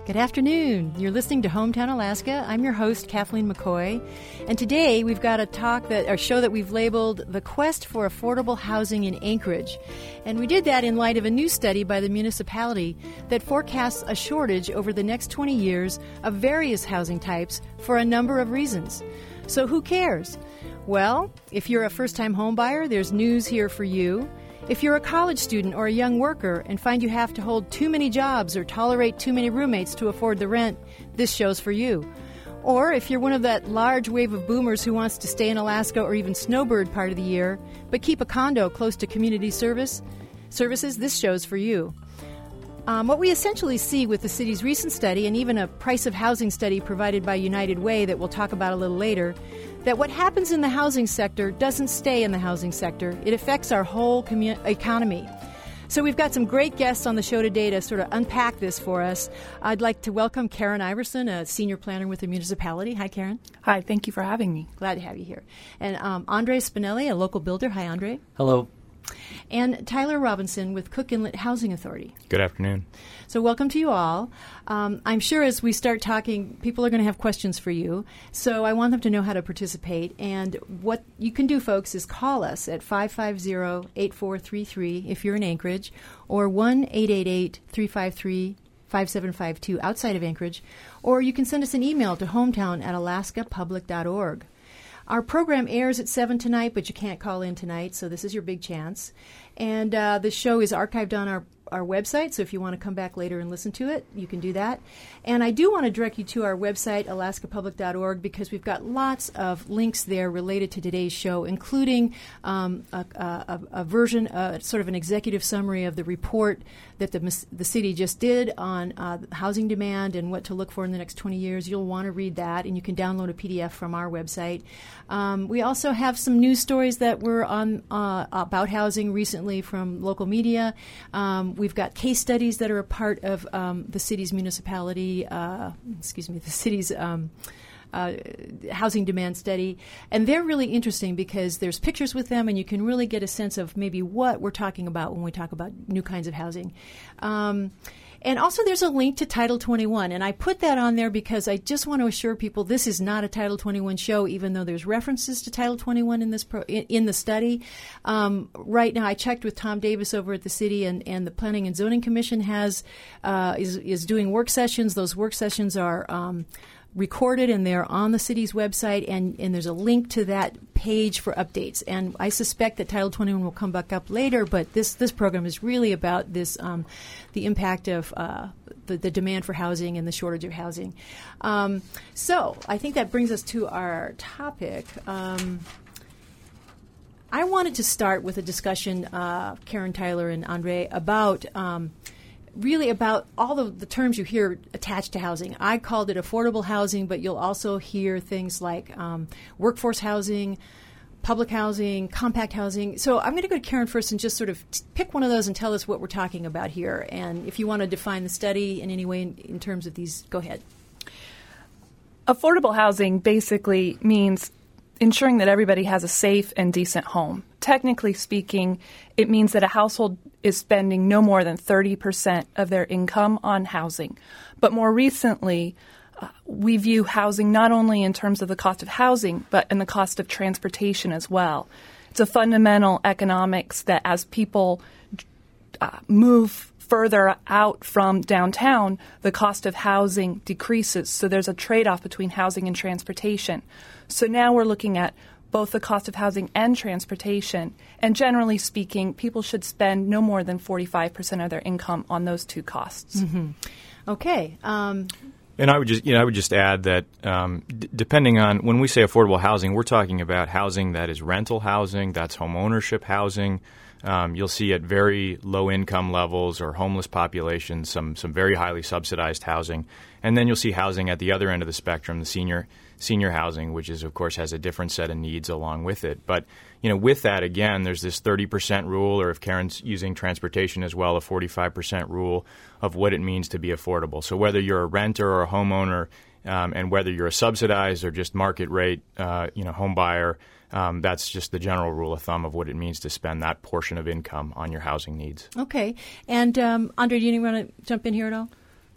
Good afternoon. You're listening to Hometown Alaska. I'm your host, Kathleen McCoy. And today we've got a show that we've labeled The Quest for Affordable Housing in Anchorage. And we did that in light of a new study by the municipality that forecasts a shortage over the next 20 years of various housing types for a number of reasons. So who cares? Well, if you're a first-time home buyer, there's news here for you. If you're a college student or a young worker and find you have to hold too many jobs or tolerate too many roommates to afford the rent, this show's for you. Or if you're one of that large wave of boomers who wants to stay in Alaska or even snowbird part of the year, but keep a condo close to community services, this show's for you. What we essentially see with the city's recent study and even a price of housing study provided by United Way that we'll talk about a little later, that what happens in the housing sector doesn't stay in the housing sector. It affects our whole economy. So we've got some great guests on the show today to sort of unpack this for us. I'd like to welcome Karen Iverson, a senior planner with the municipality. Hi, Karen. Hi, thank you for having me. Glad to have you here. And Andre Spinelli, a local builder. Hi, Andre. Hello. And Tyler Robinson with Cook Inlet Housing Authority. Good afternoon. So welcome to you all. I'm sure as we start talking, people are going to have questions for you. So I want them to know how to participate. And what you can do, folks, is call us at 550-8433 if you're in Anchorage, or 1-888-353-5752 outside of Anchorage. Or you can send us an email to hometown@alaskapublic.org. Our program airs at 7 tonight, but you can't call in tonight, so this is your big chance. And the show is archived on our website, so if you want to come back later and listen to it, you can do that. And I do want to direct you to our website, alaskapublic.org, because we've got lots of links there related to today's show, including a version, sort of an executive summary of the report that the city just did on housing demand and what to look for in the next 20 years. You'll want to read that, and you can download a PDF from our website. We also have some news stories that were on about housing recently from local media. We've got case studies that are a part of the city's the city's housing demand study. And they're really interesting because there's pictures with them and you can really get a sense of maybe what we're talking about when we talk about new kinds of housing. And also there's a link to Title 21, and I put that on there because I just want to assure people this is not a Title 21 show, even though there's references to Title 21 in this in the study. Right now, I checked with Tom Davis over at the city, and the Planning and Zoning Commission is doing work sessions. Those work sessions are recorded, and they're on the city's website, and there's a link to that page for updates. And I suspect that Title 21 will come back up later, but this program is really about this the impact of the demand for housing and the shortage of housing. So I think that brings us to our topic. I wanted to start with a discussion, Karen, Tyler, and Andre, about really about all the terms you hear attached to housing. I called it affordable housing, but you'll also hear things like workforce housing, public housing, compact housing. So I'm going to go to Karen first and just sort of pick one of those and tell us what we're talking about here. And if you want to define the study in any way in terms of these, go ahead. Affordable housing basically means ensuring that everybody has a safe and decent home. Technically speaking, it means that a household is spending no more than 30% of their income on housing. But more recently, we view housing not only in terms of the cost of housing, but in the cost of transportation as well. It's a fundamental economics that as people move further out from downtown, the cost of housing decreases. So there's a trade-off between housing and transportation. So now we're looking at both the cost of housing and transportation. And generally speaking, people should spend no more than 45% of their income on those two costs. Mm-hmm. Okay. And I would just add that depending on when we say affordable housing, we're talking about housing that is rental housing, that's home ownership housing. You'll see at very low income levels or homeless populations some very highly subsidized housing. And then you'll see housing at the other end of the spectrum, the senior housing, which is, of course, has a different set of needs along with it. But, with that, again, there's this 30% rule, or if Karen's using transportation as well, a 45% rule of what it means to be affordable. So whether you're a renter or a homeowner, and whether you're a subsidized or just market rate, home buyer, that's just the general rule of thumb of what it means to spend that portion of income on your housing needs. Okay. And, Andre, do you want to jump in here at all?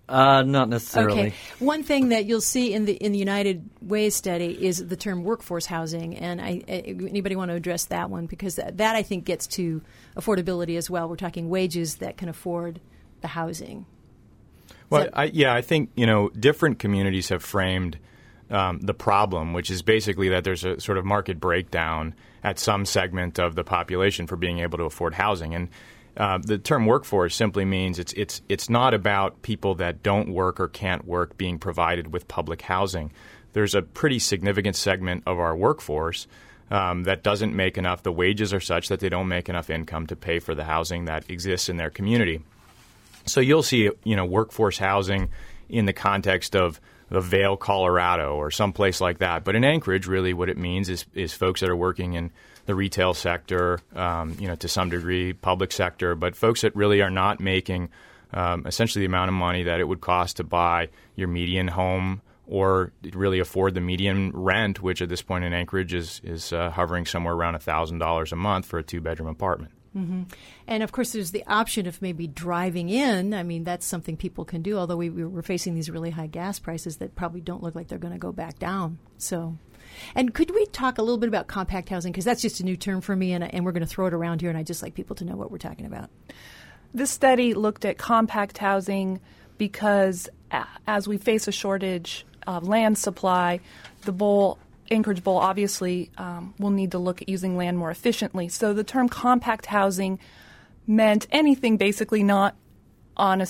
Not necessarily. Okay. One thing that you'll see in the United Way study is the term workforce housing, and anybody want to address that one, because that I think gets to affordability as well. We're talking wages that can afford the housing. Well, I think different communities have framed the problem, which is basically that there's a sort of market breakdown at some segment of the population for being able to afford housing, and the term workforce simply means it's not about people that don't work or can't work being provided with public housing. There's a pretty significant segment of our workforce that doesn't make enough. The wages are such that they don't make enough income to pay for the housing that exists in their community. So you'll see, workforce housing in the context of the Vail, Colorado, or someplace like that. But in Anchorage, really what it means is folks that are working in the retail sector, to some degree, public sector, but folks that really are not making essentially the amount of money that it would cost to buy your median home or really afford the median rent, which at this point in Anchorage is hovering somewhere around $1,000 a month for a two-bedroom apartment. Mm-hmm. And, of course, there's the option of maybe driving in. I mean, that's something people can do, although we're facing these really high gas prices that probably don't look like they're going to go back down. So, and could we talk a little bit about compact housing? Because that's just a new term for me, and we're going to throw it around here, and I'd just like people to know what we're talking about. This study looked at compact housing because as we face a shortage of land supply, Anchorage Bowl obviously will need to look at using land more efficiently. So the term compact housing meant anything basically not a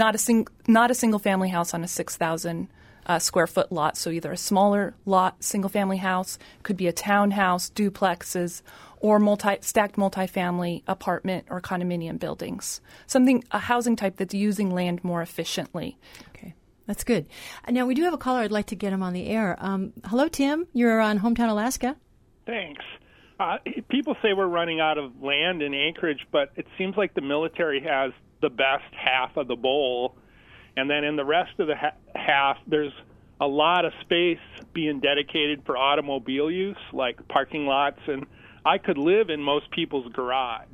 single family house on a 6,000 square foot lot. So either a smaller lot, single family house, could be a townhouse, duplexes, or stacked multifamily apartment or condominium buildings. A housing type that's using land more efficiently. Okay. That's good. Now, we do have a caller. I'd like to get him on the air. Hello, Tim. You're on Hometown Alaska. Thanks. People say we're running out of land in Anchorage, but it seems like the military has the best half of the bowl. And then in the rest of the half, there's a lot of space being dedicated for automobile use, like parking lots. And I could live in most people's garage.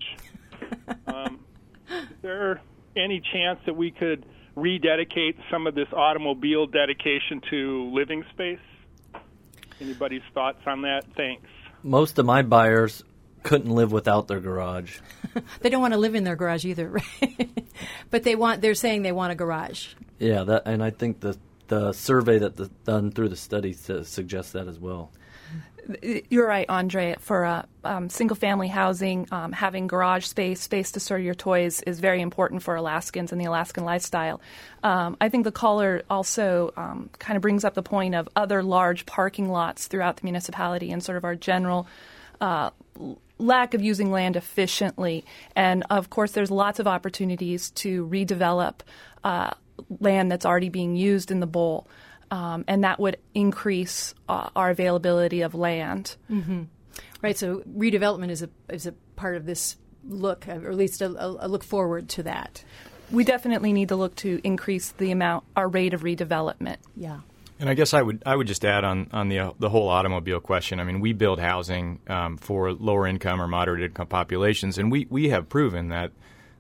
Is there any chance that we could rededicate some of this automobile dedication to living space? Anybody's thoughts on that? Thanks. Most of my buyers couldn't live without their garage. They don't want to live in their garage either, right? But they're saying they want a garage. Yeah, and I think the survey done through the study suggests that as well. You're right, Andre. For single-family housing, having garage space to store your toys is very important for Alaskans and the Alaskan lifestyle. I think the caller also kind of brings up the point of other large parking lots throughout the municipality and sort of our general lack of using land efficiently. And, of course, there's lots of opportunities to redevelop land that's already being used in the bowl. And that would increase our availability of land. Mm-hmm. Right. So redevelopment is a part of this look, or at least a look forward to that. We definitely need to look to increase our rate of redevelopment. Yeah. And I guess I would just add on the whole automobile question. I mean, we build housing for lower income or moderate income populations, and we have proven that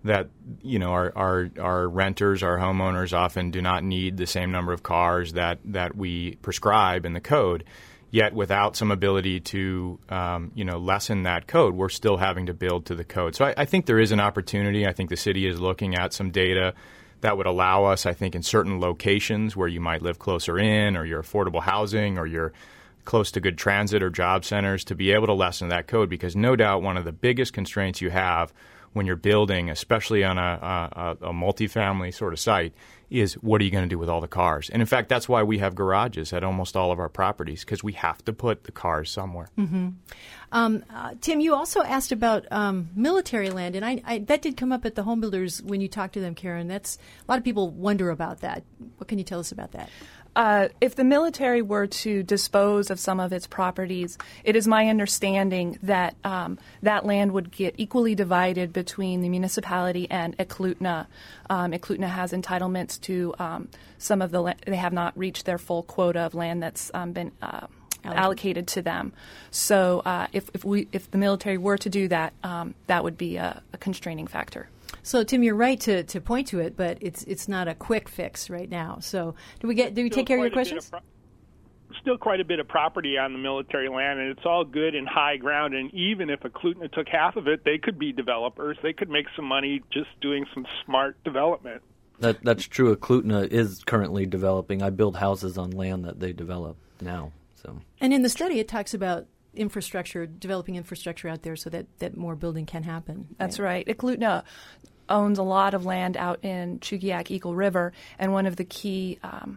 our renters, our homeowners often do not need the same number of cars that we prescribe in the code. Yet without some ability to lessen that code, we're still having to build to the code. So I think there is an opportunity. I think the city is looking at some data that would allow us, I think, in certain locations where you might live closer in, or you're affordable housing, or you're close to good transit or job centers, to be able to lessen that code, because no doubt one of the biggest constraints you have when you're building, especially on a multifamily sort of site, is what are you going to do with all the cars? And in fact, that's why we have garages at almost all of our properties, because we have to put the cars somewhere. Mm-hmm. Tim, you also asked about military land, and I that did come up at the home builders when you talked to them, Karen. That's a lot of people wonder about that. What can you tell us about that? If the military were to dispose of some of its properties, it is my understanding that that land would get equally divided between the municipality and Eklutna. Eklutna has entitlements to some of the land. They have not reached their full quota of land that's been allocated to them. So if the military were to do that, that would be a constraining factor. So, Tim, you're right to point to it, but it's not a quick fix right now. So, do we take care of your questions? Still quite a bit of property on the military land, and it's all good and high ground. And even if Eklutna took half of it, they could be developers. They could make some money just doing some smart development. That's true. Eklutna is currently developing. I build houses on land that they develop now. So, and in the study, it talks about developing infrastructure out there so that more building can happen. That's right. Eklutna owns a lot of land out in Chugiak Eagle River, and one of the key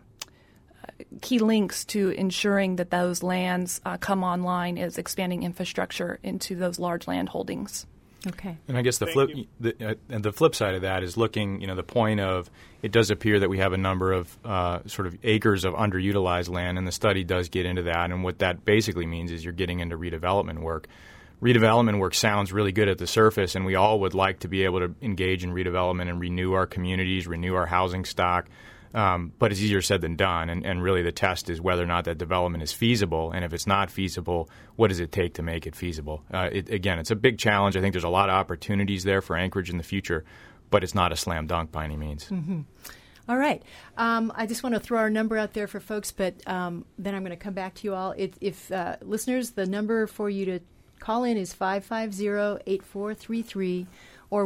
links to ensuring that those lands come online is expanding infrastructure into those large land holdings. Okay. And I guess the flip side of that is looking, the point of it does appear that we have a number of sort of acres of underutilized land, and the study does get into that. And what that basically means is you're getting into redevelopment work. Redevelopment work sounds really good at the surface, and we all would like to be able to engage in redevelopment and renew our communities, renew our housing stock. But it's easier said than done, and really the test is whether or not that development is feasible, and if it's not feasible, what does it take to make it feasible? Again, it's a big challenge. I think there's a lot of opportunities there for Anchorage in the future, but it's not a slam dunk by any means. Mm-hmm. All right. I just want to throw our number out there for folks, but then I'm going to come back to you all. If listeners, the number for you to call in is 550-8433 or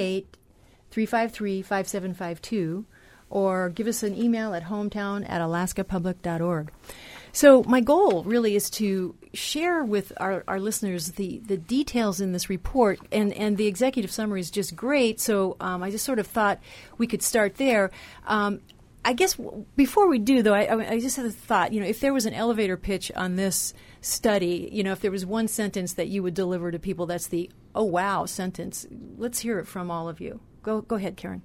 1-888-353-5752. Or give us an email at hometown@alaskapublic.org. So my goal really is to share with our listeners the details in this report, and the executive summary is just great, so I just sort of thought we could start there. I guess before we do, though, I just had a thought, if there was an elevator pitch on this study, if there was one sentence that you would deliver to people, that's the, oh, wow sentence. Let's hear it from all of you. Go ahead, Karen.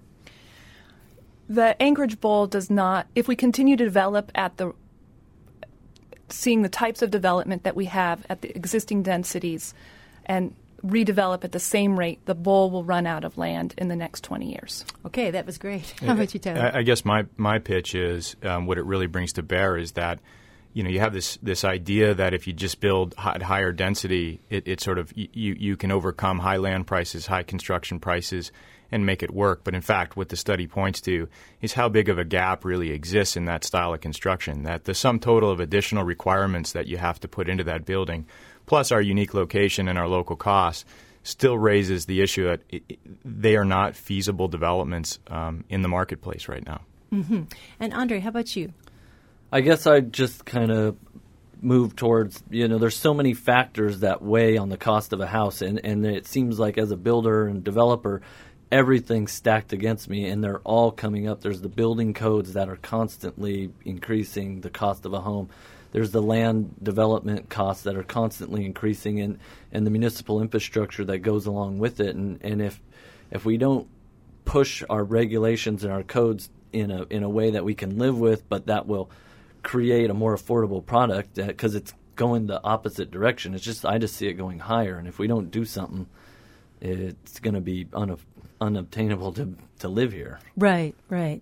The Anchorage Bowl does not, if we continue to develop seeing the types of development that we have at the existing densities and redevelop at the same rate, the Bowl will run out of land in the next 20 years. Okay, that was great. How about you, Tyler? I guess my pitch is what it really brings to bear is that you have this idea that if you just build at higher density, it sort of you can overcome high land prices, high construction prices, and make it work. But in fact, what the study points to is how big of a gap really exists in that style of construction, that the sum total of additional requirements that you have to put into that building, plus our unique location and our local costs, still raises the issue that they are not feasible developments in the marketplace right now. Mm-hmm. And Andre, how about you? I guess I just kind of move towards, there's so many factors that weigh on the cost of a house, and it seems like as a builder and developer, everything's stacked against me, and they're all coming up. There's the building codes that are constantly increasing the cost of a home. There's the land development costs that are constantly increasing, and the municipal infrastructure that goes along with it. And if we don't push our regulations and our codes in a way that we can live with, but that will create a more affordable product, because it's going the opposite direction. I just see it going higher, and if we don't do something, it's going to be unobtainable to live here. Right.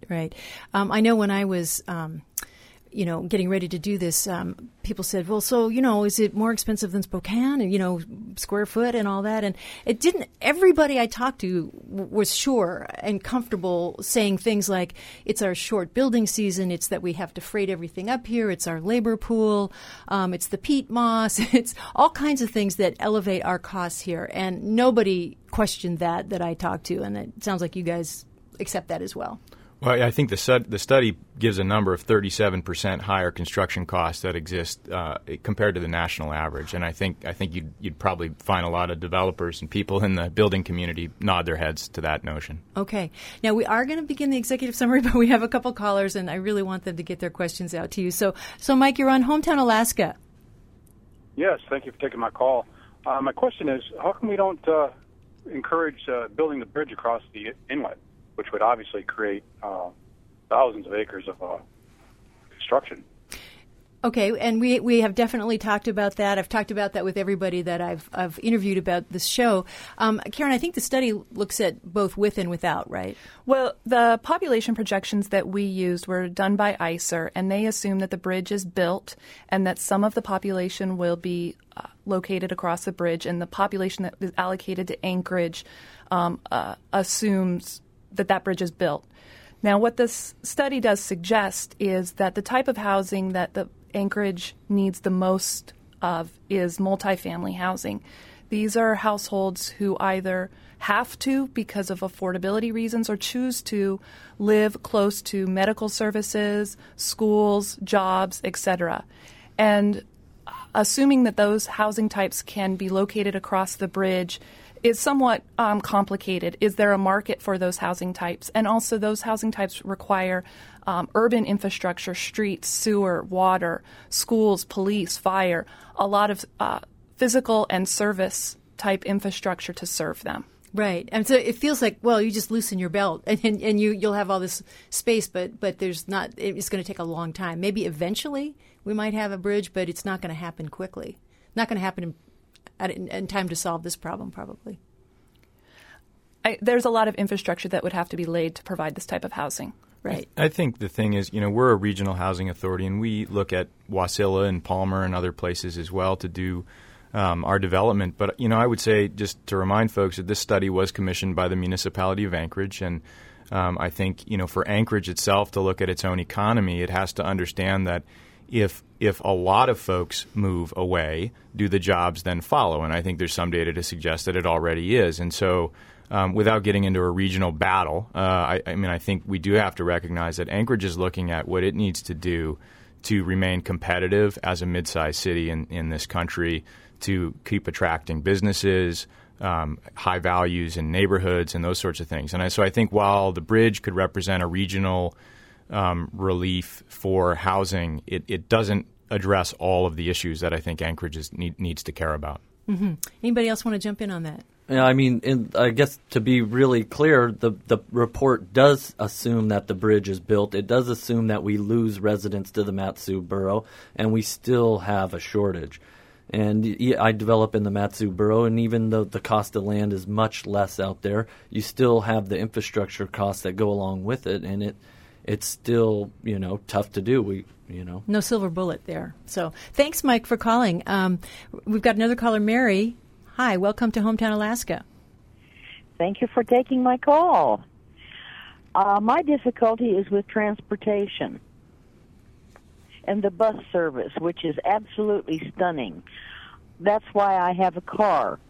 I know when I was, getting ready to do this, people said, well, so, is it more expensive than Spokane and, square foot and all that? And it didn't, everybody I talked to was sure and comfortable saying things like, it's our short building season, it's that we have to freight everything up here, it's our labor pool, it's the peat moss, it's all kinds of things that elevate our costs here. And nobody questioned that I talked to, and it sounds like you guys accept that as well. Well, I think the study gives a number of 37% higher construction costs that exist compared to the national average, and I think you'd probably find a lot of developers and people in the building community nod their heads to that notion. Okay. Now, we are going to begin the executive summary, but we have a couple callers, and I really want them to get their questions out to you. So Mike, you're on Hometown Alaska. Yes, thank you for taking my call. My question is, how come we don't encourage building the bridge across the inlet, which would obviously create thousands of acres of construction? Okay, and we have definitely talked about that. I've talked about that with everybody that I've interviewed about this show. Karen, I think the study looks at both with and without, right? Well, the population projections that we used were done by ICER, and they assume that the bridge is built and that some of the population will be located across the bridge, and the population that is allocated to Anchorage assumes that bridge is built. Now, what this study does suggest is that the type of housing that the Anchorage needs the most of is multifamily housing. These are households who either have to because of affordability reasons or choose to live close to medical services, schools, jobs, etc. And assuming that those housing types can be located across the bridge is somewhat complicated. Is there a market for those housing types? And also those housing types require urban infrastructure, streets, sewer, water, schools, police, fire, a lot of physical and service type infrastructure to serve them. Right. And so it feels like, well, you just loosen your belt and you'll have all this space, but there's not, it's going to take a long time. Maybe eventually we might have a bridge, but it's not going to happen quickly. Not going to happen in time to solve this problem, probably. There's a lot of infrastructure that would have to be laid to provide this type of housing. Right. I think the thing is, we're a regional housing authority, and we look at Wasilla and Palmer and other places as well to do our development. But, I would say, just to remind folks, that this study was commissioned by the municipality of Anchorage. And I think, for Anchorage itself to look at its own economy, it has to understand that if a lot of folks move away, do the jobs then follow? And I think there's some data to suggest that it already is. And so without getting into a regional battle, I think we do have to recognize that Anchorage is looking at what it needs to do to remain competitive as a mid-sized city in this country, to keep attracting businesses, high values in neighborhoods, and those sorts of things. And so I think while the bridge could represent a regional relief for housing, it doesn't address all of the issues that I think Anchorage needs to care about. Mm-hmm. Anybody else want to jump in on that? Yeah, I guess to be really clear, the report does assume that the bridge is built. It does assume that we lose residents to the Mat-Su borough, and we still have a shortage. And I develop in the Mat-Su borough, and even though the cost of land is much less out there, you still have the infrastructure costs that go along with it, and it's still, tough to do. No silver bullet there. So thanks, Mike, for calling. We've got another caller, Mary. Hi, welcome to Hometown Alaska. Thank you for taking my call. My difficulty is with transportation and the bus service, which is absolutely stunning. That's why I have a car.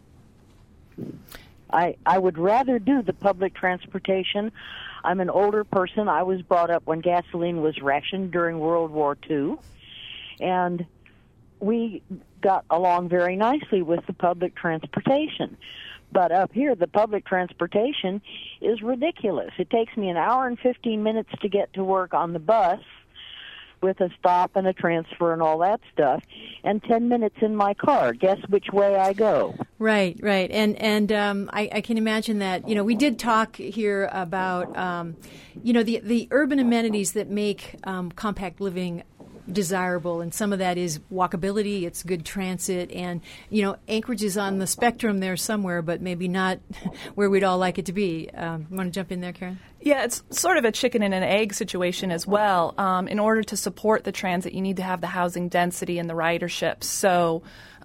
I would rather do the public transportation. I'm an older person. I was brought up when gasoline was rationed during World War II, and we got along very nicely with the public transportation. But up here, the public transportation is ridiculous. It takes me an hour and 15 minutes to get to work on the bus with a stop and a transfer and all that stuff, and 10 minutes in my car. Guess which way I go? Right. And I can imagine that, we did talk here about, the urban amenities that make compact living desirable, and some of that is walkability, it's good transit, and Anchorage is on the spectrum there somewhere, but maybe not where we'd all like it to be. Want to jump in there, Karen? Yeah, it's sort of a chicken and an egg situation as well. In order to support the transit, you need to have the housing density and the ridership. So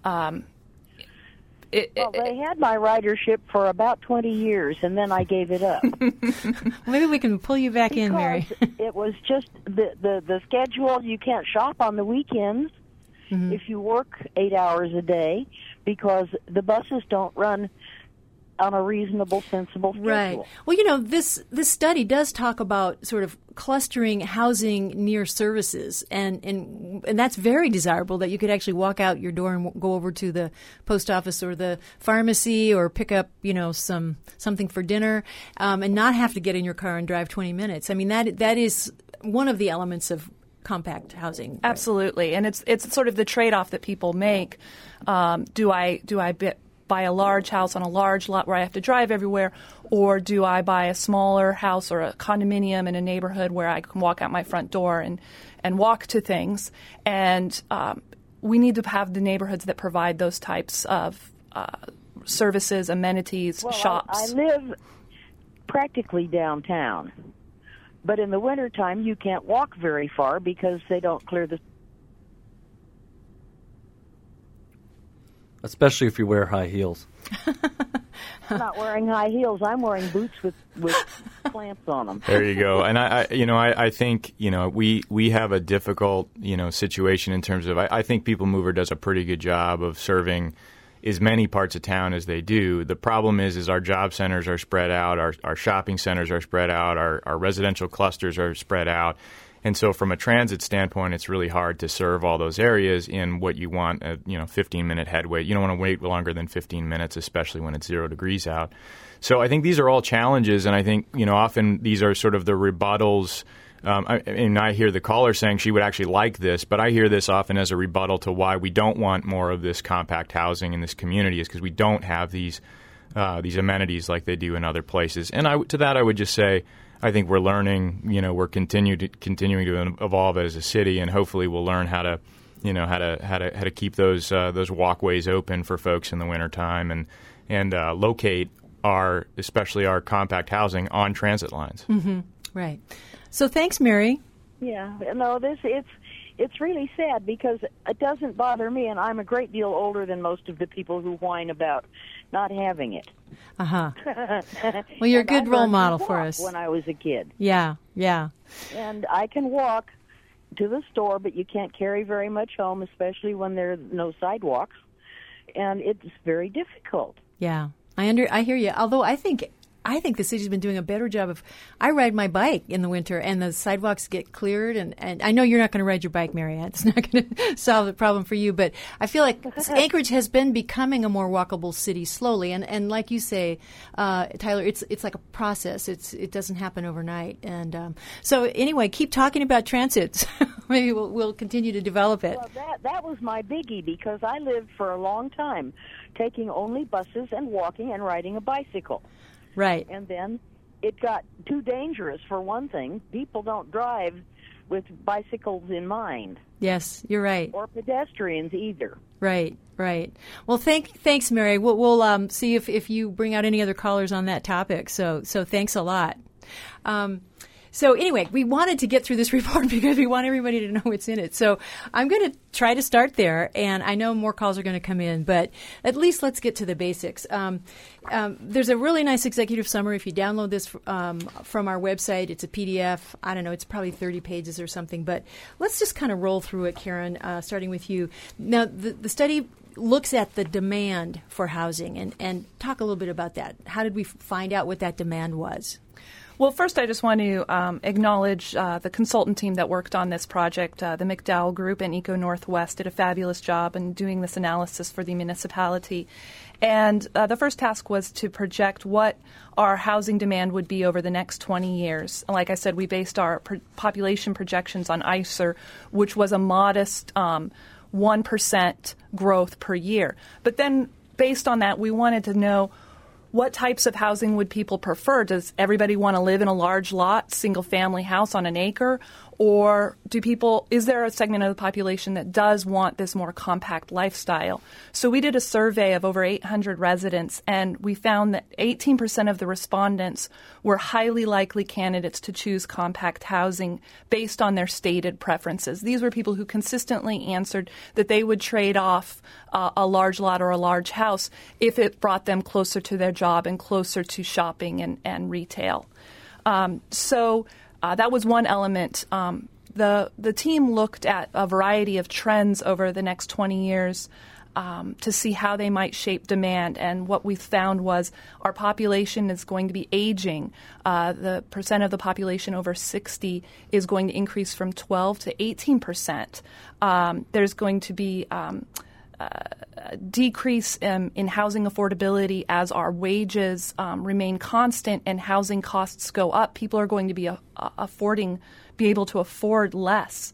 they had my ridership for about 20 years, and then I gave it up. Maybe we can pull you back in, Mary. It was just the schedule. You can't shop on the weekends if you work 8 hours a day, because the buses don't run on a reasonable, sensible schedule. Right. Well, this study does talk about sort of clustering housing near services, and that's very desirable, that you could actually walk out your door and go over to the post office or the pharmacy or pick up, something for dinner, and not have to get in your car and drive 20 minutes. I mean, that is one of the elements of compact housing. Absolutely. And it's sort of the trade-off that people make. Do I buy a large house on a large lot where I have to drive everywhere, or do I buy a smaller house or a condominium in a neighborhood where I can walk out my front door and walk to things? And we need to have the neighborhoods that provide those types of services, amenities, shops. I live practically downtown, but in the wintertime you can't walk very far because they don't clear the... Especially if you wear high heels. I'm not wearing high heels. I'm wearing boots with clamps on them. There you go. And I think, we have a difficult, situation in terms of, I think People Mover does a pretty good job of serving as many parts of town as they do. The problem is our job centers are spread out, our shopping centers are spread out, our residential clusters are spread out. And so from a transit standpoint, it's really hard to serve all those areas in what you want, 15-minute head wait. You don't want to wait longer than 15 minutes, especially when it's 0 degrees out. So I think these are all challenges, and I think, often these are sort of the rebuttals. And I hear the caller saying she would actually like this, but I hear this often as a rebuttal to why we don't want more of this compact housing in this community, is because we don't have these amenities like they do in other places. And to that I would just say, I think we're learning, we're continuing to evolve as a city, and hopefully we'll learn how to keep those walkways open for folks in the wintertime and locate especially our compact housing on transit lines. Mm-hmm. Right. So thanks, Mary. Yeah. No, it's really sad because it doesn't bother me, and I'm a great deal older than most of the people who whine about not having it. Uh-huh. Well, you're a good role model for us. When I was a kid. Yeah, yeah. And I can walk to the store, but you can't carry very much home, especially when there are no sidewalks. And it's very difficult. Yeah. I hear you. Although I think the city's been doing a better job of, I ride my bike in the winter and the sidewalks get cleared. And I know you're not going to ride your bike, Marianne. It's not going to solve the problem for you. But I feel like Anchorage has been becoming a more walkable city slowly. And like you say, Tyler, it's like a process. It doesn't happen overnight. And so anyway, keep talking about transit. Maybe we'll continue to develop it. Well, that was my biggie because I lived for a long time taking only buses and walking and riding a bicycle. Right. And then it got too dangerous, for one thing. People don't drive with bicycles in mind. Yes, you're right. Or pedestrians either. Right, right. Well, thanks, Mary. We'll see if you bring out any other callers on that topic. So thanks a lot. So anyway, we wanted to get through this report because we want everybody to know what's in it. So I'm going to try to start there, and I know more calls are going to come in, but at least let's get to the basics. There's a really nice executive summary. If you download this from our website, it's a PDF. I don't know, it's probably 30 pages or something, but let's just kind of roll through it, Karen, starting with you. Now, the study looks at the demand for housing, and talk a little bit about that. How did we find out what that demand was? Well, first, I just want to acknowledge the consultant team that worked on this project. The McDowell Group and Eco Northwest did a fabulous job in doing this analysis for the municipality. And the first task was to project what our housing demand would be over the next 20 years. Like I said, we based our population projections on ICER, which was a modest 1% growth per year. But then, based on that, we wanted to know what types of housing would people prefer? Does everybody want to live in a large lot, single-family house on an acre? Or is there a segment of the population that does want this more compact lifestyle? So we did a survey of over 800 residents, and we found that 18% of the respondents were highly likely candidates to choose compact housing based on their stated preferences. These were people who consistently answered that they would trade off a large lot or a large house if it brought them closer to their job and closer to shopping and retail. That was one element. The team looked at a variety of trends over the next 20 years to see how they might shape demand. And what we found was our population is going to be aging. The percent of the population over 60 is going to increase from 12 to 18%. There's going to be decrease in housing affordability as our wages remain constant and housing costs go up. People are going to be able to afford less.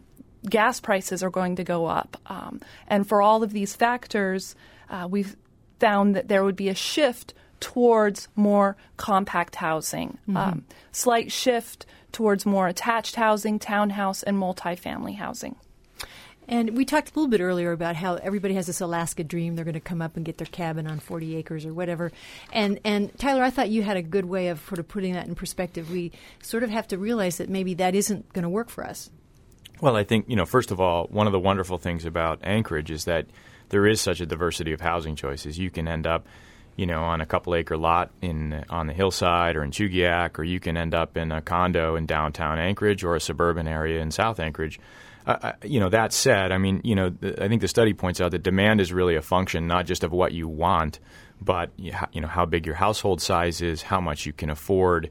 Gas prices are going to go up. And for all of these factors, we've found that there would be a shift towards more compact housing, slight shift towards more attached housing, townhouse, and multifamily housing. And we talked a little bit earlier about how everybody has this Alaska dream. They're going to come up and get their cabin on 40 acres or whatever. And Tyler, I thought you had a good way of sort of putting that in perspective. We sort of have to realize that maybe that isn't going to work for us. Well, I think, first of all, one of the wonderful things about Anchorage is that there is such a diversity of housing choices. You can end up, on a couple-acre lot on the hillside or in Chugiak, or you can end up in a condo in downtown Anchorage or a suburban area in South Anchorage. That said, I think the study points out that demand is really a function not just of what you want, but how big your household size is, how much you can afford,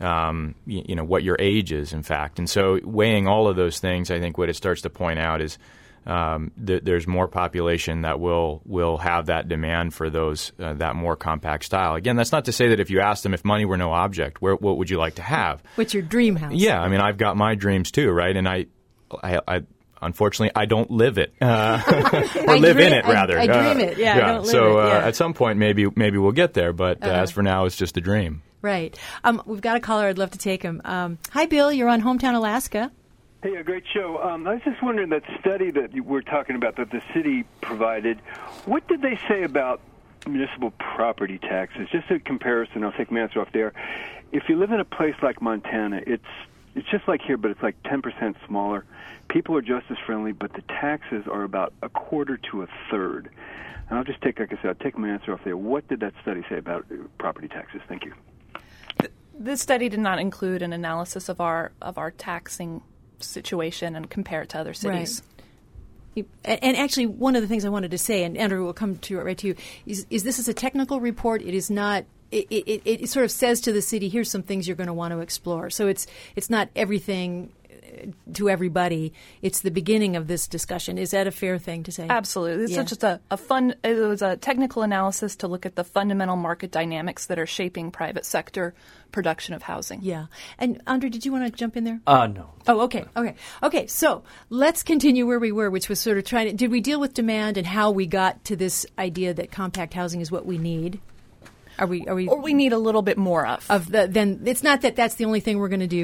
what your age is, in fact. And so weighing all of those things, I think what it starts to point out is there's more population that will have that demand for those that more compact style. Again, that's not to say that if you ask them if money were no object, what would you like to have? What's your dream house? Yeah, I've got my dreams too, right? And I unfortunately, I don't live it, or live in it, rather. I dream it. Yeah, I don't live it. Yeah. At some point, maybe we'll get there. But as for now, it's just a dream. Right. We've got a caller. I'd love to take him. Hi, Bill. You're on Hometown Alaska. Hey, a great show. I was just wondering, that study that you were talking about that the city provided, what did they say about municipal property taxes? Just a comparison. I'll take my answer off there. If you live in a place like Montana, it's just like here, but it's like 10% smaller. People are just as friendly, but the taxes are about a quarter to a third. And I'll just take, like I said, I'll take my answer off there. What did that study say about property taxes? Thank you. This study did not include an analysis of our taxing situation and compare it to other cities. Right. And actually, one of the things I wanted to say, and Andrew will come to it right to you, is this is a technical report. It is not. It sort of says to the city, here's some things you're going to want to explore. So it's not everything to everybody. It's the beginning of this discussion. Is that a fair thing to say? Absolutely. It's just a fun. It was a technical analysis to look at the fundamental market dynamics that are shaping private sector production of housing. Yeah. And Andre, did you want to jump in there? No. Oh, okay. So let's continue where we were, which was sort of did we deal with demand and how we got to this idea that compact housing is what we need? Or we need a little bit more of. Then it's not that that's the only thing we're going to do.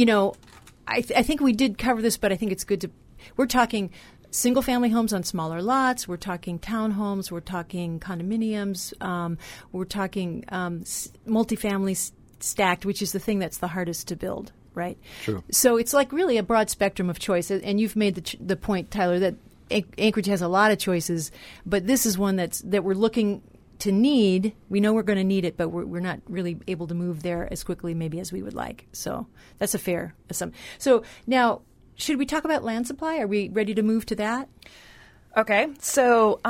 I think we did cover this, but I think it's good to. We're talking single-family homes on smaller lots. We're talking townhomes. We're talking condominiums. We're talking multifamily stacked, which is the thing that's the hardest to build, right? True. So it's like really a broad spectrum of choice. And you've made the point, Tyler, that Anchorage has a lot of choices, but this is one that we're looking to need. We know we're going to need it, but we're not really able to move there as quickly maybe as we would like. So that's a fair assumption. So now, should we talk about land supply? Are we ready to move to that? Okay. So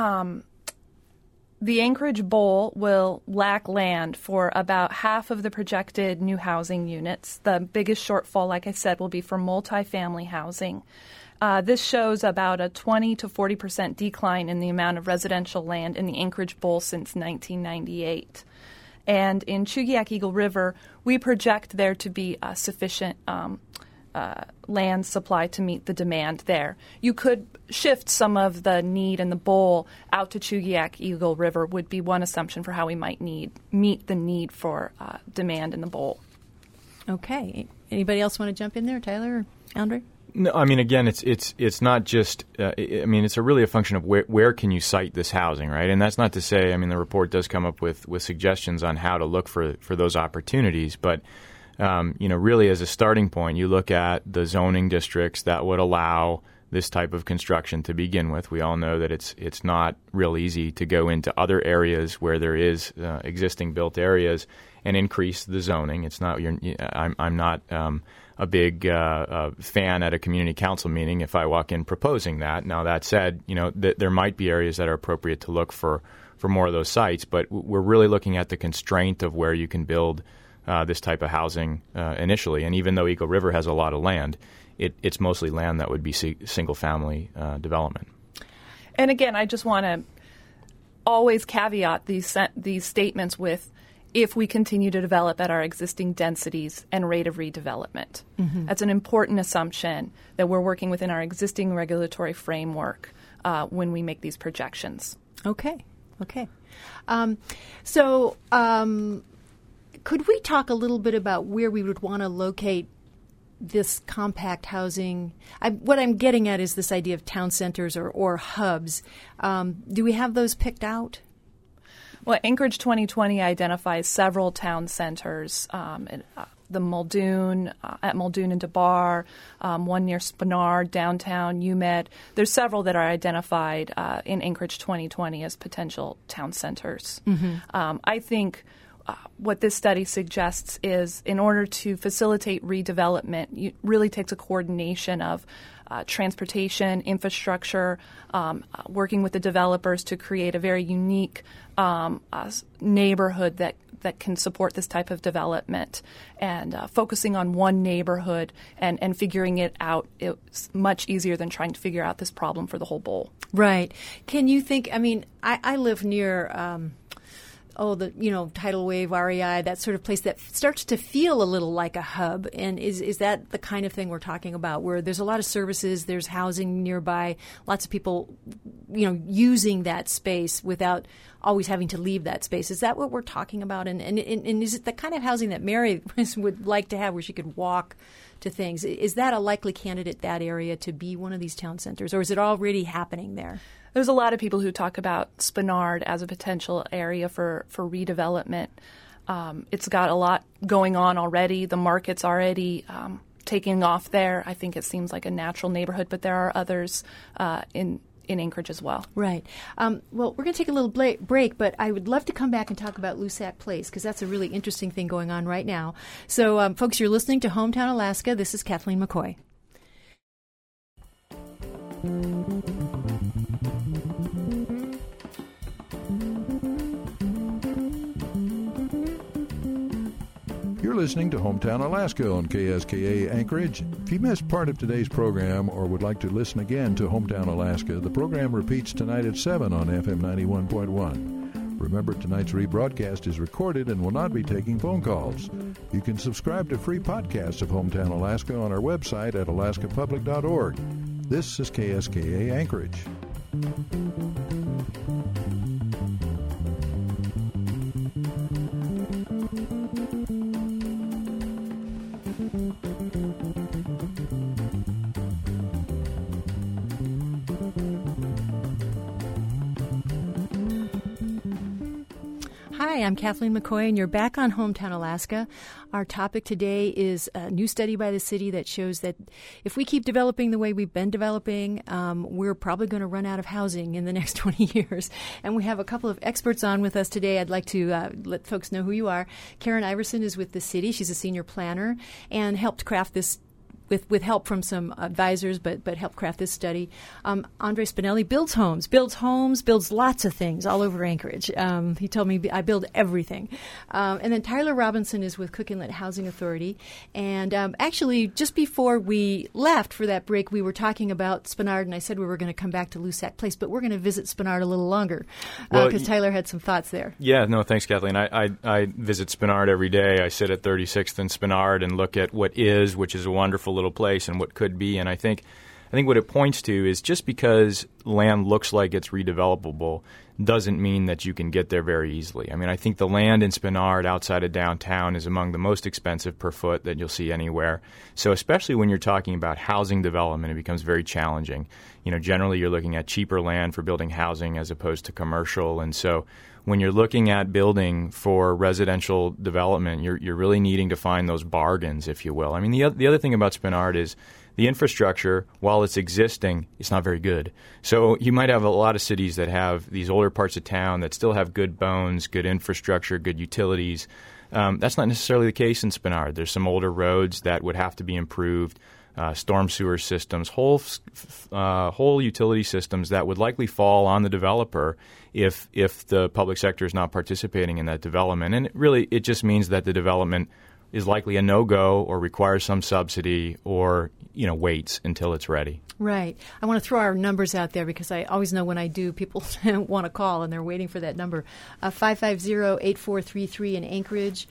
the Anchorage Bowl will lack land for about half of the projected new housing units. The biggest shortfall, like I said, will be for multifamily housing. This shows about a 20 to 40% decline in the amount of residential land in the Anchorage Bowl since 1998. And in Chugiak Eagle River, we project there to be sufficient land supply to meet the demand there. You could shift some of the need in the bowl out to Chugiak Eagle River would be one assumption for how we might meet the need for demand in the bowl. Okay. Anybody else want to jump in there, Tyler or Andre? No, again, it's not just. It's really a function of where can you site this housing, right? And that's not to say. The report does come up with suggestions on how to look for those opportunities, but really as a starting point, you look at the zoning districts that would allow this type of construction to begin with. We all know that it's not real easy to go into other areas where there is existing built areas and increase the zoning. It's not. I'm not a big fan at a community council meeting if I walk in proposing that. Now, that said, there might be areas that are appropriate to look for more of those sites, but we're really looking at the constraint of where you can build this type of housing initially. And even though Eagle River has a lot of land, it's mostly land that would be single-family development. And again, I just want to always caveat these statements with if we continue to develop at our existing densities and rate of redevelopment. Mm-hmm. That's an important assumption that we're working within our existing regulatory framework when we make these projections. Okay. Okay. Could we talk a little bit about where we would want to locate this compact housing? What I'm getting at is this idea of town centers or hubs. Do we have those picked out? Well, Anchorage 2020 identifies several town centers. The Muldoon, at Muldoon and DeBar, one near Spenard, downtown, UMed. There's several that are identified in Anchorage 2020 as potential town centers. Mm-hmm. I think what this study suggests is in order to facilitate redevelopment, it really takes a coordination of transportation, infrastructure, working with the developers to create a very unique neighborhood that can support this type of development, and focusing on one neighborhood and figuring it out. It's much easier than trying to figure out this problem for the whole bowl. Right. Can you think, I live near Tidal Wave, REI, that sort of place that starts to feel a little like a hub. And is that the kind of thing we're talking about, where there's a lot of services, there's housing nearby, lots of people, using that space without always having to leave that space? Is that what we're talking about? And is it the kind of housing that Mary would like to have, where she could walk to things? Is that a likely candidate, that area, to be one of these town centers, or is it already happening there? There's a lot of people who talk about Spenard as a potential area for redevelopment. It's got a lot going on already. The market's already taking off there. I think it seems like a natural neighborhood, but there are others in Anchorage as well. Right. Well, we're going to take a little break, but I would love to come back and talk about Lusac Place, because that's a really interesting thing going on right now. So, folks, you're listening to Hometown Alaska. This is Kathleen McCoy. You're listening to Hometown Alaska on KSKA Anchorage. If you missed part of today's program or would like to listen again to Hometown Alaska, the program repeats tonight at 7 on FM 91.1. Remember, tonight's rebroadcast is recorded and will not be taking phone calls. You can subscribe to free podcasts of Hometown Alaska on our website at alaskapublic.org. This is KSKA Anchorage. Hi, I'm Kathleen McCoy, and you're back on Hometown Alaska. Our topic today is a new study by the city that shows that if we keep developing the way we've been developing, we're probably going to run out of housing in the next 20 years. And we have a couple of experts on with us today. I'd like to let folks know who you are. Karen Iverson is with the city. She's a senior planner and helped craft this with help from some advisors, but helped craft this study. Andre Spinelli builds homes, builds lots of things all over Anchorage. He told me I build everything. And then Tyler Robinson is with Cook Inlet Housing Authority. And actually, just before we left for that break, we were talking about Spenard, and I said we were going to come back to Lusac Place, but we're going to visit Spenard a little longer because Tyler had some thoughts there. Yeah, no, thanks, Kathleen. I visit Spenard every day. I sit at 36th and Spenard and look at what is, which is a wonderful little place, and what could be. And I think what it points to is just because land looks like it's redevelopable doesn't mean that you can get there very easily. I mean, I think the land in Spenard outside of downtown is among the most expensive per foot that you'll see anywhere. So especially when you're talking about housing development, it becomes very challenging. Generally you're looking at cheaper land for building housing as opposed to commercial. And so when you're looking at building for residential development, you're really needing to find those bargains, if you will. I mean, the other thing about Spenard is the infrastructure, while it's existing, it's not very good. So you might have a lot of cities that have these older parts of town that still have good bones, good infrastructure, good utilities. That's not necessarily the case in Spenard. There's some older roads that would have to be improved. Storm sewer systems, whole utility systems that would likely fall on the developer if the public sector is not participating in that development. And it just means that the development is likely a no-go or requires some subsidy or waits until it's ready. Right. I want to throw our numbers out there because I always know when I do, people want to call and they're waiting for that number. 550-8433 in Anchorage,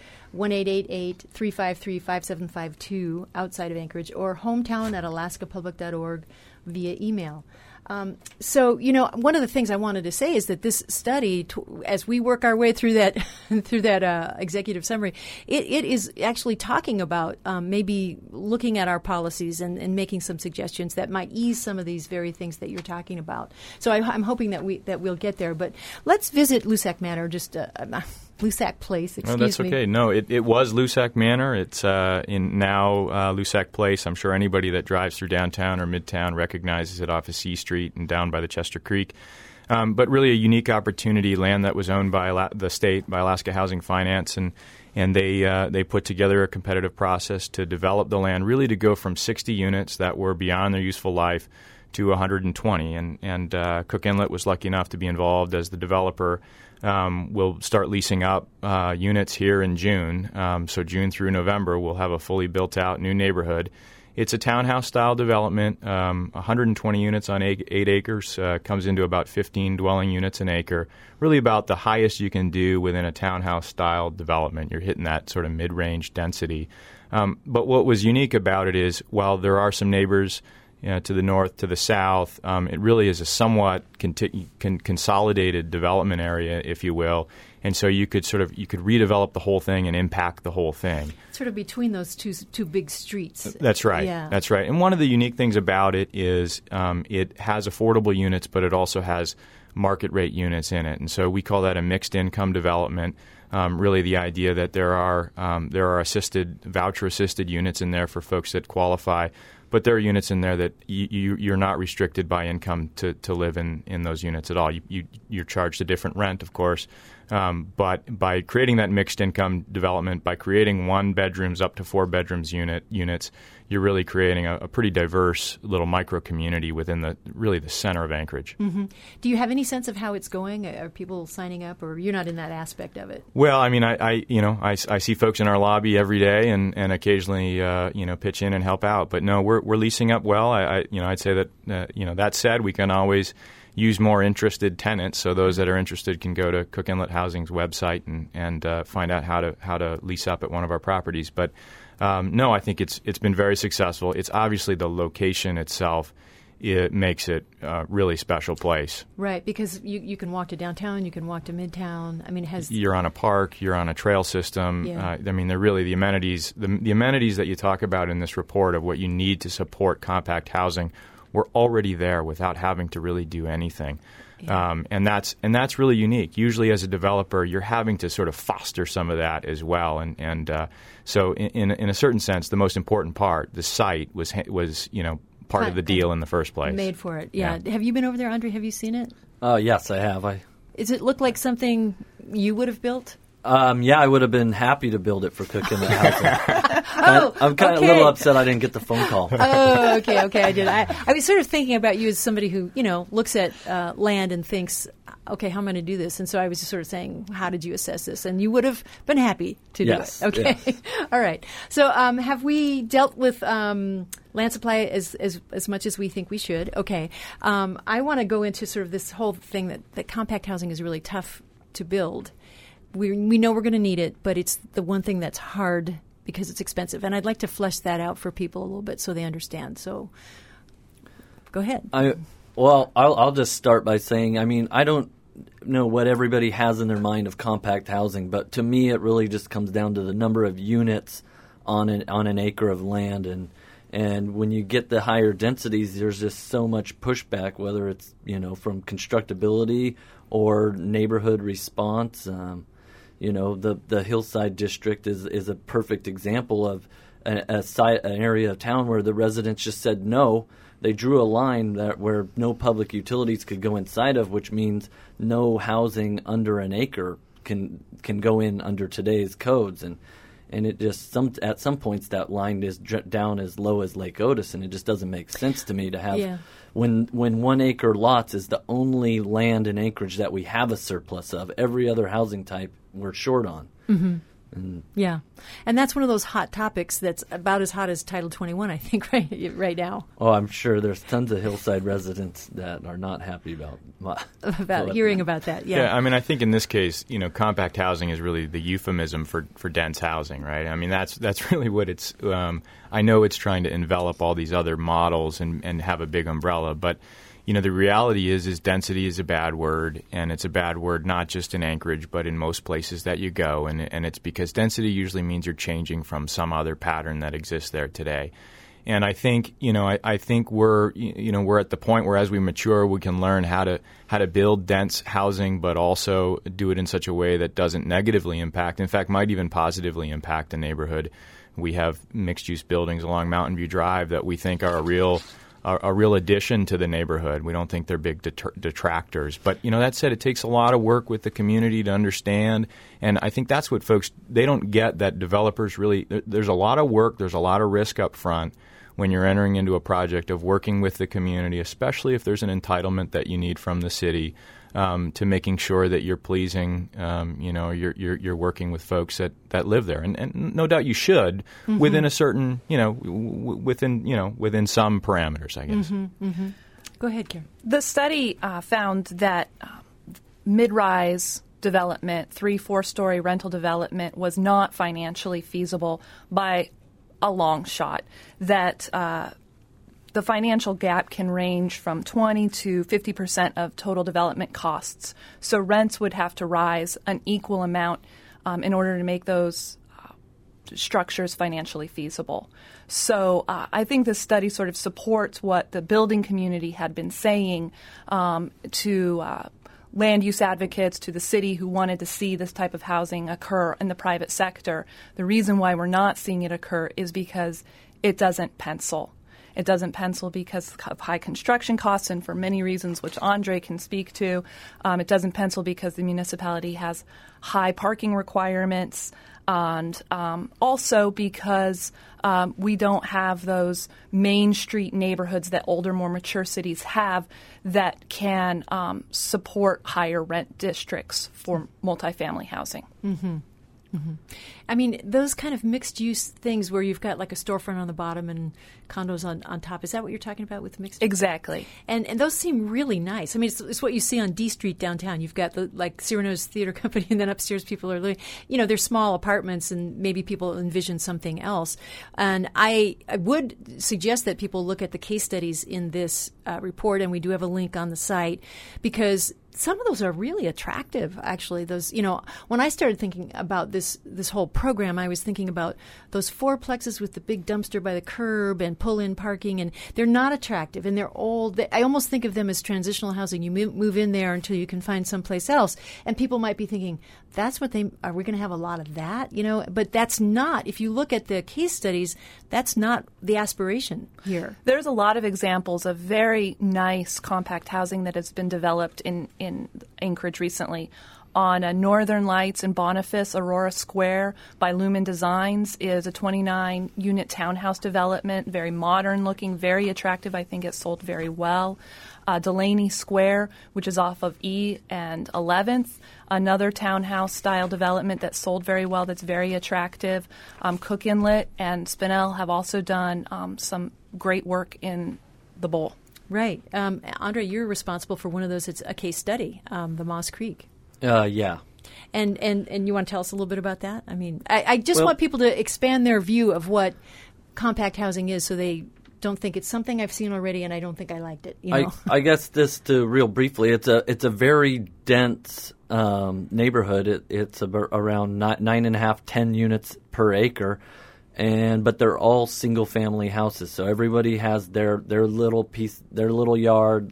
1-888-353-5752 outside of Anchorage, or hometown@alaskapublic.org via email. So, one of the things I wanted to say is that this study, as we work our way through that executive summary, it is actually talking about maybe looking at our policies and making some suggestions that might ease some of these very things that you're talking about. So I'm hoping that we'll get there. But let's visit Lusac Manor, Lusac Place, excuse me. Oh, that's okay. No, it was Lusac Manor. It's in now Lusac Place. I'm sure anybody that drives through downtown or midtown recognizes it off of C Street and down by the Chester Creek. But really a unique opportunity, land that was owned by the state, by Alaska Housing Finance, and they put together a competitive process to develop the land, really to go from 60 units that were beyond their useful life to 120. And Cook Inlet was lucky enough to be involved as the developer. We'll start leasing up units here in June. So June through November, we'll have a fully built-out new neighborhood. It's a townhouse-style development, 120 units on 8 acres, comes into about 15 dwelling units an acre, really about the highest you can do within a townhouse-style development. You're hitting that sort of mid-range density. But what was unique about it is, while there are some neighbors to the north, to the south, it really is a somewhat consolidated development area, if you will. And so you could redevelop the whole thing and impact the whole thing. Sort of between those two big streets. That's right. Yeah. That's right. And one of the unique things about it is it has affordable units, but it also has market rate units in it. And so we call that a mixed income development. Really the idea that there are voucher assisted units in there for folks that qualify. But there are units in there that you're not restricted by income to live in those units at all. You're charged a different rent, of course. But by creating that mixed income development, by creating 1 bedrooms up to 4 bedrooms units, you're really creating a pretty diverse little micro community within the center of Anchorage. Mm-hmm. Do you have any sense of how it's going? Are people signing up, or you're not in that aspect of it? Well, I mean, I see folks in our lobby every day, and occasionally pitch in and help out. But no, we're leasing up well. I'd say that that said, we can always use more interested tenants. So those that are interested can go to Cook Inlet Housing's website and find out how to lease up at one of our properties. But no, I think it's been very successful. It's obviously the location itself. It makes it a really special place. Right, because you can walk to downtown, you can walk to midtown. I mean, you're on a park, you're on a trail system. Yeah. I mean, they're really the amenities. The amenities that you talk about in this report of what you need to support compact housing were already there without having to really do anything. Yeah. And that's really unique. Usually, as a developer, you're having to sort of foster some of that as well. So, in a certain sense, the most important part, the site, was part of the deal in the first place. Made for it. Yeah. Have you been over there, Andre? Have you seen it? Yes, I have. Does it look like something you would have built? I would have been happy to build it for Cook Inlet Housing. I'm kind of a little upset I didn't get the phone call. Oh, okay, I did. I was sort of thinking about you as somebody who, looks at land and thinks, okay, how am I going to do this? And so I was just sort of saying, how did you assess this? And you would have been happy to do it. Okay, yes. All right. So have we dealt with land supply as much as we think we should? Okay. I want to go into sort of this whole thing that compact housing is really tough to build. We know we're going to need it, but it's the one thing that's hard because it's expensive. And I'd like to flesh that out for people a little bit so they understand. So go ahead. I'll just start by saying, I don't know what everybody has in their mind of compact housing, but to me it really just comes down to the number of units on an acre of land. And when you get the higher densities, there's just so much pushback, whether it's from constructability or neighborhood response. The Hillside District is a perfect example of an area of town where the residents just said no. They drew a line where no public utilities could go inside of, which means no housing under an acre can go in under today's codes. And it just at some points that line is down as low as Lake Otis, and it just doesn't make sense to me to have when 1 acre lots is the only land in Anchorage that we have a surplus of. Every other housing type we're short on. Mm-hmm. And that's one of those hot topics that's about as hot as Title 21, I think, right now. Oh, I'm sure there's tons of Hillside residents that are not happy about hearing about that. Yeah, I think in this case, compact housing is really the euphemism for dense housing, right? I mean, that's really what it's. I know it's trying to envelop all these other models and have a big umbrella, but the reality is density is a bad word, and it's a bad word not just in Anchorage, but in most places that you go. And it's because density usually means you're changing from some other pattern that exists there today. And I think, I think we're at the point where as we mature, we can learn how to build dense housing, but also do it in such a way that doesn't negatively impact, in fact, might even positively impact a neighborhood. We have mixed-use buildings along Mountain View Drive that we think are a real addition to the neighborhood. We don't think they're big detractors. But, that said, it takes a lot of work with the community to understand. And I think that's what folks, they don't get, that developers really, there's a lot of work, there's a lot of risk up front when you're entering into a project of working with the community, especially if there's an entitlement that you need from the city, to making sure that you're pleasing, you're working with folks that live there. And no doubt you should, within a certain, within some parameters, I guess. Go ahead, Karen. The study found that mid-rise development, 3-4-story rental development, was not financially feasible by a long shot, that the financial gap can range from 20 to 50% of total development costs. So rents would have to rise an equal amount in order to make those structures financially feasible. So I think this study sort of supports what the building community had been saying to land use advocates, to the city who wanted to see this type of housing occur in the private sector. The reason why we're not seeing it occur is because it doesn't pencil. It doesn't pencil because of high construction costs, and for many reasons which Andre can speak to. It doesn't pencil because the municipality has high parking requirements, and also because we don't have those main street neighborhoods that older, more mature cities have that can support higher rent districts for multifamily housing. I mean, those kind of mixed-use things where you've got like a storefront on the bottom and condos on top, is that what you're talking about with mixed-use? Exactly. And those seem really nice. I mean, it's what you see on D Street downtown. You've got the Cyrano's Theater Company, and then upstairs people are living. They're small apartments, and maybe people envision something else. And I would suggest that people look at the case studies in this report, and we do have a link on the site, because some of those are really attractive, actually. Those, when I started thinking about this whole program, I was thinking about those fourplexes with the big dumpster by the curb and pull-in parking, and they're not attractive, and they're old. I almost think of them as transitional housing. You move in there until you can find someplace else, and people might be thinking, are we going to have a lot of that? But that's not. If you look at the case studies, that's not the aspiration here. There's a lot of examples of very nice compact housing that has been developed in Anchorage recently. On Northern Lights in Boniface, Aurora Square by Lumen Designs is a 29-unit townhouse development, very modern looking, very attractive. I think it sold very well. Delaney Square, which is off of E and 11th, another townhouse-style development that sold very well, that's very attractive. Cook Inlet and Spinell have also done some great work in the Bowl. Right. Andre, you're responsible for one of those. It's a case study, the Moss Creek. Yeah. And you want to tell us a little bit about that? I mean, I just want people to expand their view of what compact housing is, so they don't think it's something I've seen already and I don't think I liked it. I guess this, to real briefly, it's a very dense neighborhood. It's around 9.5, 10 units per acre. But they're all single-family houses, so everybody has their little piece, their little yard,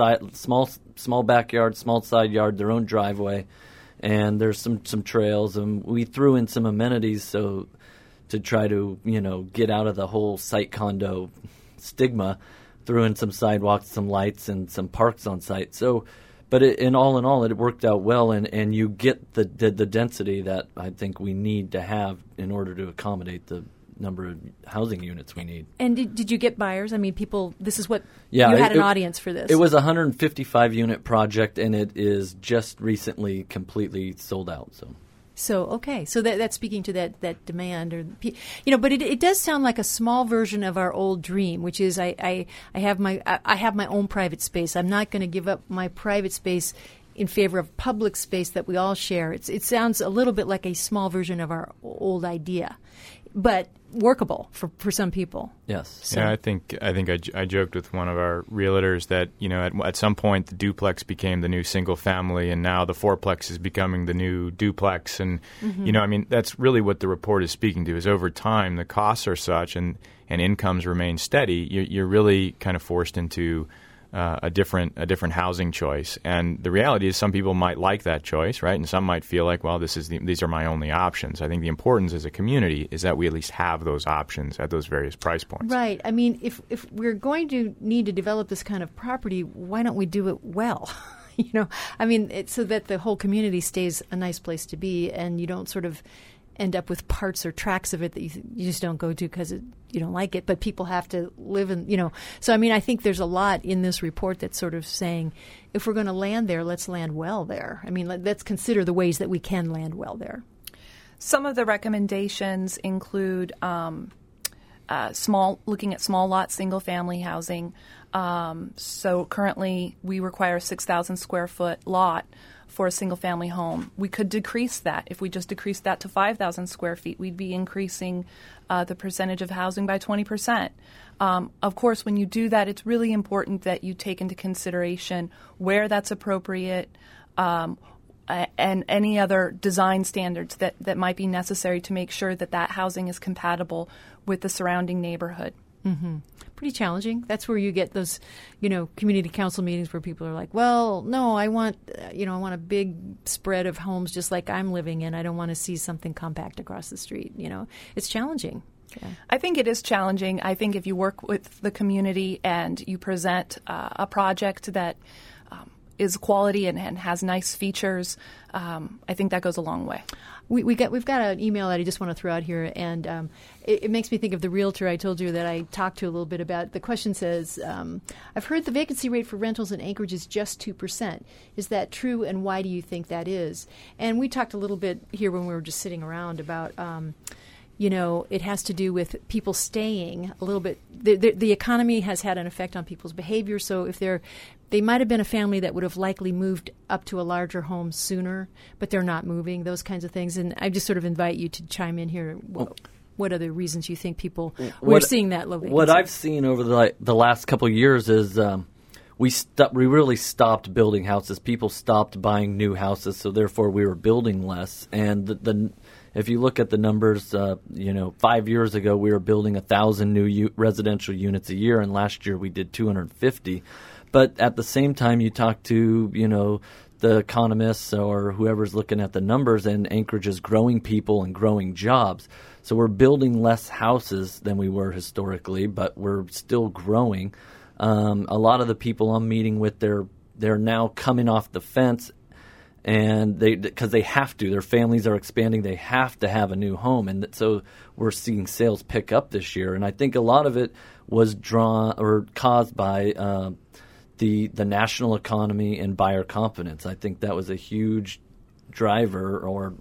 small backyard, small side yard, their own driveway, and there's some trails, and we threw in some amenities so to try to get out of the whole site condo stigma, threw in some sidewalks, some lights, and some parks on site. So, but in all, it worked out well, and you get the density that I think we need to have in order to accommodate the number of housing units we need. And did you get buyers? I mean, people, this is what, you had an audience for this. It was a 155-unit project, and it is just recently completely sold out. So okay. So that's speaking to that demand, but it does sound like a small version of our old dream, which is I have my own private space. I'm not going to give up my private space in favor of public space that we all share. It sounds a little bit like a small version of our old idea, but workable for some people. Yes. So. Yeah, I think I joked with one of our realtors that at some point the duplex became the new single family, and now the fourplex is becoming the new duplex. And that's really what the report is speaking to. Is over time the costs are such and incomes remain steady, you're really kind of forced into a different housing choice. And the reality is some people might like that choice, right? And some might feel like, well, these are my only options. I think the importance as a community is that we at least have those options at those various price points. Right. I mean, if we're going to need to develop this kind of property, why don't we do it well? So that the whole community stays a nice place to be, and you don't sort of end up with parts or tracts of it that you just don't go to because you don't like it, but people have to live in, So, I think there's a lot in this report that's sort of saying, if we're going to land there, let's land well there. Let's consider the ways that we can land well there. Some of the recommendations include looking at small lot single-family housing. So currently we require a 6,000 square foot lot for a single-family home. We could decrease that. If we just decrease that to 5,000 square feet, we'd be increasing the percentage of housing by 20%. Of course, when you do that, it's really important that you take into consideration where that's appropriate and any other design standards that might be necessary to make sure that housing is compatible with the surrounding neighborhood. Mm-hmm. Pretty challenging. That's where you get those, community council meetings where people are like, well, no, I want a big spread of homes just like I'm living in. I don't want to see something compact across the street. It's challenging. Yeah. I think it is challenging. I think if you work with the community and you present a project that is quality and has nice features, I think that goes a long way. We've got an email that I just want to throw out here, and it makes me think of the realtor I told you that I talked to a little bit about. The question says, I've heard the vacancy rate for rentals in Anchorage is just 2%. Is that true, and why do you think that is? And we talked a little bit here when we were just sitting around about it has to do with people staying a little bit. The economy has had an effect on people's behavior. So if they might have been a family that would have likely moved up to a larger home sooner, but they're not moving, those kinds of things. And I just sort of invite you to chime in here. What are the reasons you think we're seeing that low vacancy? What I've seen over the last couple of years is we really stopped building houses. People stopped buying new houses, so therefore we were building less. And if you look at the numbers, 5 years ago we were building 1,000 new residential units a year, and last year we did 250. But at the same time, you talk to, the economists or whoever's looking at the numbers, and Anchorage is growing people and growing jobs. So we're building less houses than we were historically, but we're still growing. A lot of the people I'm meeting with, they're now coming off the fence, and because they have to. Their families are expanding. They have to have a new home, and so we're seeing sales pick up this year. And I think a lot of it was caused by the national economy and buyer confidence. I think that was a huge driver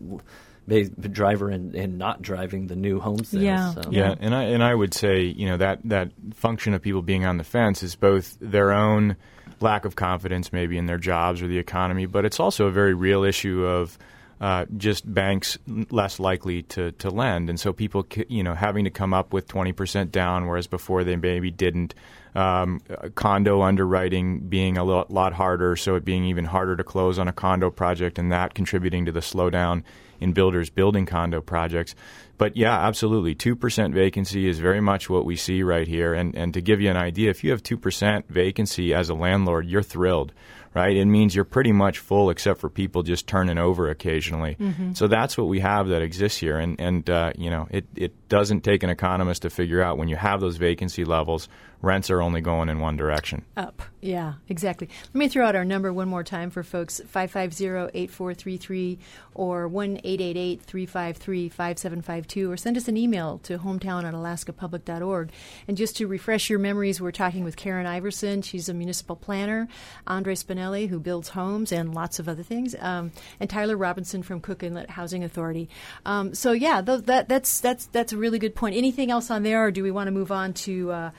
in not driving the new home sales. Yeah. So. Yeah, and I would say, that function of people being on the fence is both their own lack of confidence maybe in their jobs or the economy, but it's also a very real issue of just banks less likely to lend. And so people, having to come up with 20% down, whereas before they maybe didn't. Condo underwriting being a lot harder, so it being even harder to close on a condo project, and that contributing to the slowdown in builders building condo projects. But yeah, absolutely. 2% vacancy is very much what we see right here. And to give you an idea, if you have 2% vacancy as a landlord, you're thrilled, right? It means you're pretty much full except for people just turning over occasionally. Mm-hmm. So that's what we have that exists here. And it doesn't take an economist to figure out when you have those vacancy levels, rents are only going in one direction. Up. Yeah, exactly. Let me throw out our number one more time for folks, 550-8433 or 1-888-353-5752, or send us an email to hometown@alaskapublic.org. And just to refresh your memories, we're talking with Karen Iverson. She's a municipal planner, Andre Spinelli, who builds homes and lots of other things, and Tyler Robinson from Cook Inlet Housing Authority. That's a really good point. Anything else on there, or do we want to move on to